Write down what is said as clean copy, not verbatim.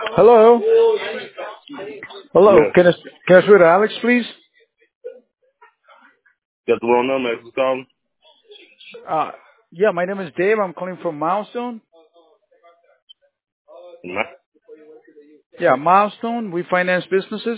Hello. Hello. Yes. Can I speak to Alex, please? Got the wrong number. Who's calling? Uh, yeah, my name is Dave. I'm calling from Milestone. Yeah, Milestone. We finance businesses.